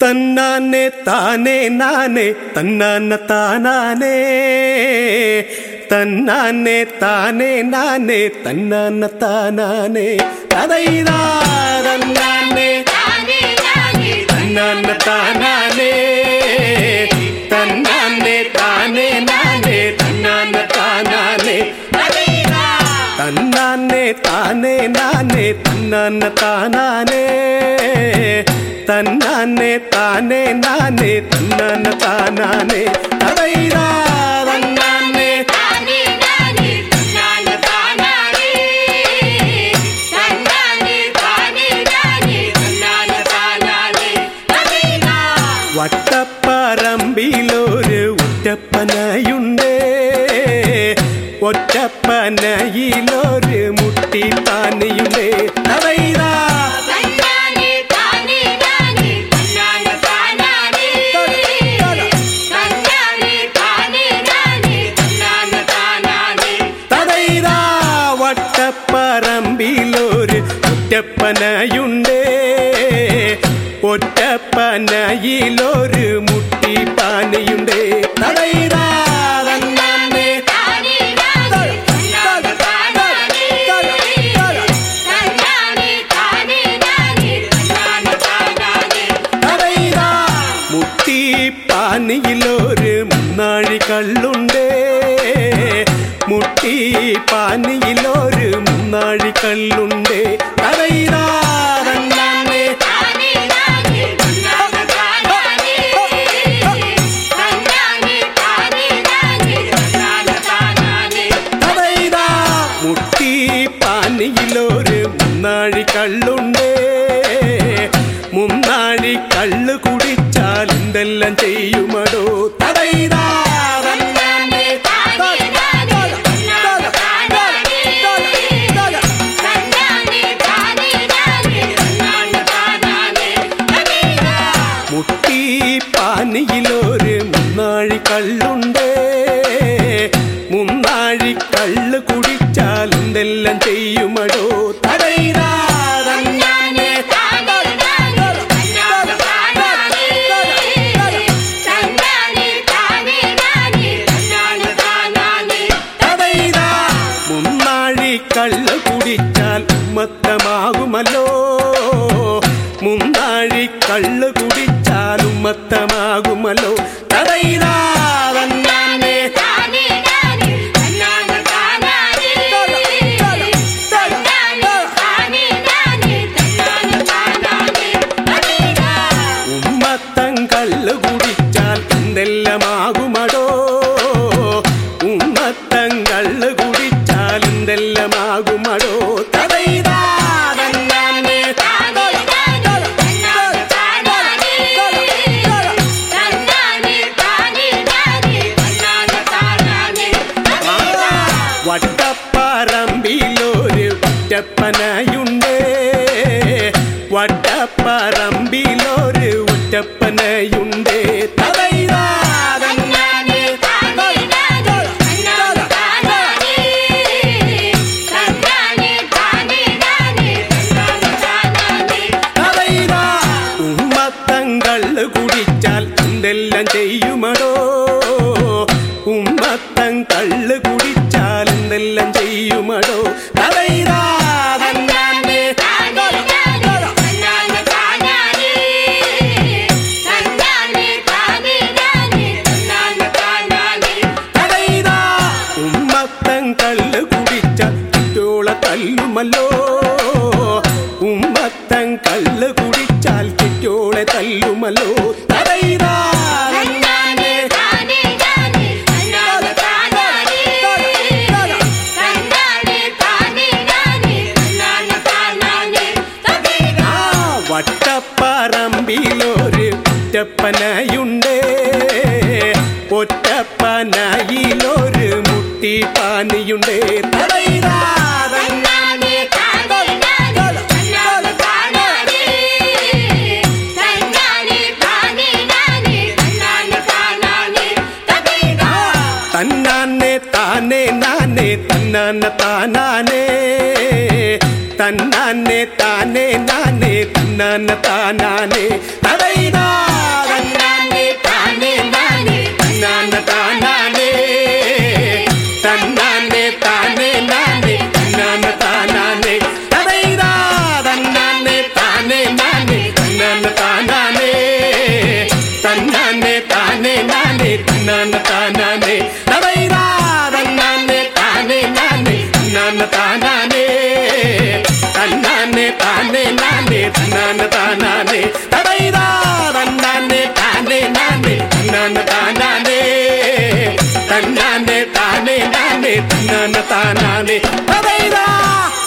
തന്നാനെ താനേ നാനേ തന്നാന താനാനേ തന്നാനെ താനേ നാനേ തന്നാന താനാനേ തദൈദാ തന്നാനെ തന്നാന താനാനേ തന്നാനെ താനേ നാനേ തന്നാന താനാനേ തന്നാനെ താനേ നാനേ തന്നാന താനാനേ തന്നാനെ താനേ നാനേ തന്നാന താനാനേ തദൈദാ തന്നാനെ താനേ നാനേ തന്നാന താനാനേ തന്നാനെ താനേ നാനേ തന്നാന താനാനേ തദൈദാ വട്ടപ്പറമ്പിലൊരു ഒറ്റപ്പനയുണ്ടേ ഒറ്റപ്പനയിലൊരു മുട്ടിത്താനിയുണ്ടേ തദൈദാ വട്ടപ്പറമ്പിലൊരു ഒറ്റപ്പനയുണ്ടേ ഒറ്റപ്പനയിലൊരു മുട്ടിപ്പാനയുണ്ടേ തദൈദാ തന്നാനെ തദൈദാ മുട്ടിപ്പാനിയിലൊരു മുന്നാഴി കള്ളുണ്ടേ മുട്ടിപ്പാനിയിലൊരു മുന്നാഴി കള്ളുണ്ടേ തദൈദാ തന്നാനെ തദൈദാ മുട്ടിപ്പാനിയിലൊരു മുന്നാഴി കള്ളുണ്ടേ മുന്നാഴി കള്ളു കുടിച്ചാൽ എന്തെല്ലാം ചെയ്യുമടോ തദൈദാ തന്നാനെ മുട്ടിപ്പാനിയിലൊരു മുന്നാഴി കള്ളുണ്ടേ മുന്നാഴി കള്ളു കുടിച്ചാൽ എന്തെല്ലാം ചെയ്യുമടോ തദൈദാ തന്നാനെ തദൈദാ മുന്നാഴി കള്ളു കുടിച്ചാൽ ഉമ്മത്തമാകുമല്ലോ മുന്നാഴി കള്ളു കുടിച്ചാൽ ഉമ്മത്തമാകുമല്ലോ തദൈദാ തന്നാനെ ഉമ്മത്തം കള്ളു കുടിച്ചാൽ എന്തെല്ലാമാകുമടോ ഉമ്മത്തം കള്ളു കുടിച്ചാൽ എന്തെല്ലാമാകുമടോ തദൈദാ തന്നാനെ വട്ടപ്പറമ്പിലൊരു ഒറ്റപ്പനയുണ്ടേ വട്ടപ്പറമ്പിലൊരു ഒറ്റപ്പനയുണ്ടേ തദൈദാ തന്നാനെ തദൈദാ ഉമ്മത്തം കള്ളു കുടിച്ചാൽ എന്തെല്ലാം ചെയ്യുമടോ ഉമ്മത്തം കള്ളു കുടിച്ചാൽ എന്തെല്ലാം ചെയ്യുമടോ തദൈദാ തന്നാനെ തദൈദാ ഉമ്മത്തം കള്ളു കുടിച്ചാൽ കെട്ടോളെ തല്ലുമല്ലോ ഉമ്മത്തം കള്ളു കുടിച്ചാൽ കെട്ടോളെ തല്ലുമല്ലോ തദൈദാ തന്നാനെ വട്ടപ്പറമ്പിലൊരു ഒറ്റപ്പനയുണ്ടേ ഒറ്റപ്പനയിലൊരു മുട്ടിപ്പാനിയുണ്ടേ തദൈദാ തന്നാനെ തന്നാനെ താനേ നാനേ തന്നാന താനാനേ തന്നാനെ താനേ നാനേ തന്നാന താനാനേ തദൈദാ தானானே தன்னானே தானே நானே தன்னான தானானே தடைதா தன்னானே தானே நானே தன்னான தானானே தன்னானே தானே நானே தன்னான தானானே தடைதா